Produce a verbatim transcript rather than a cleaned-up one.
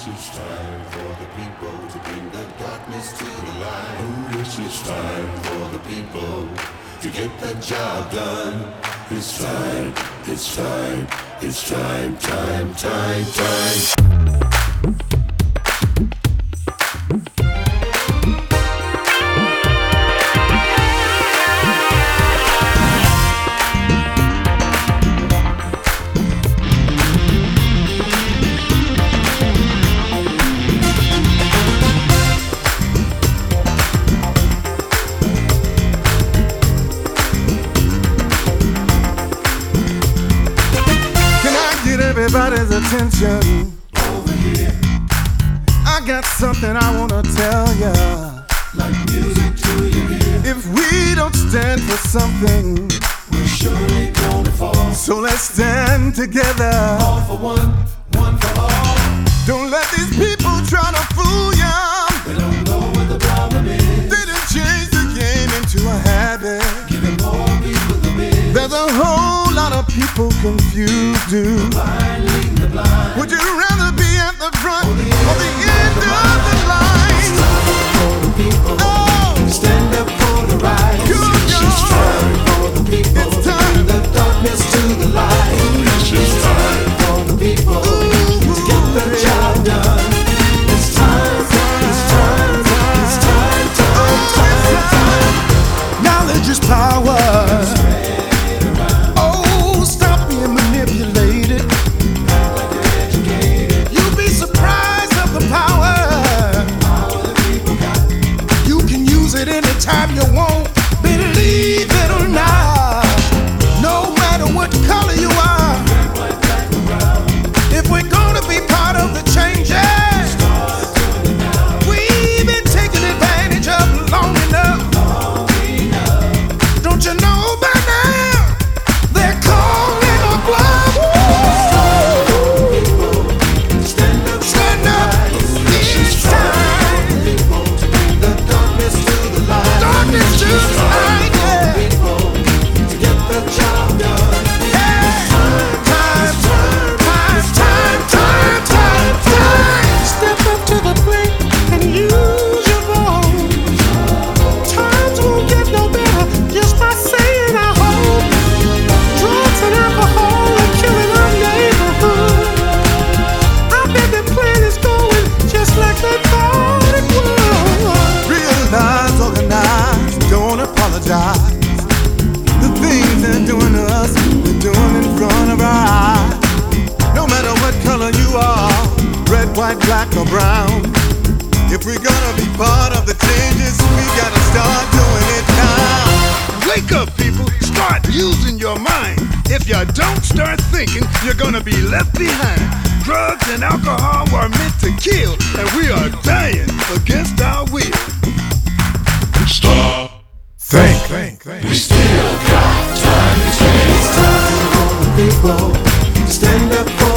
This is time for the people to bring the darkness to the light. Oh, this is time for the people to get the job done. It's time, it's time, it's time, time, time, time. Everybody's attention over here. I got something I wanna tell ya, like music to your ear. If we don't stand for something, we're surely gonna fall. So let's stand together, all for one, one for all. Don't let these people try to fool ya. They don't know what the problem is. They done changed the game into a habit, giving more people the biz. There's a whole lot of people confused, dude. The blind leading the blind. Would you rather be at the front or the end, or the end of the line? It's time for the people oh. to stand up for the right. Good it's time for the people it's time. to bring the darkness to the light. It's time for the people Ooh. to get the job done. It's time, it's time, it's time, time, time, time. Knowledge is power. Anytime you want, believe it or not. No matter what color you are, if we're gonna be part of the changes we've been taking advantage of long enough. Don't you know by now they're calling a bluff? Stand up, stand up. It's time to bring the darkness to Darkness to the light, yeah. People to get the job done. Yeah. Time, time, time, time, time, time, time. Step up to the plate and use your vote. Times won't get no better just by saying I hope. Drugs and alcohol are killing our neighborhood. I bet the plan is going just like they thought it would. Realize, organize, don't apologize. The things they're doing to us, they're doing in front of our eyes. No matter what color you are, red, white, black, or brown, if we're gonna be part of the changes, we gotta start doing it now. Wake up, people. Start using your mind. If you don't start thinking, you're gonna be left behind. Drugs and alcohol were meant to kill, and we are dying against our will. Stop. Think. Think. Think. We still got time to change. It's time for the people to stand up for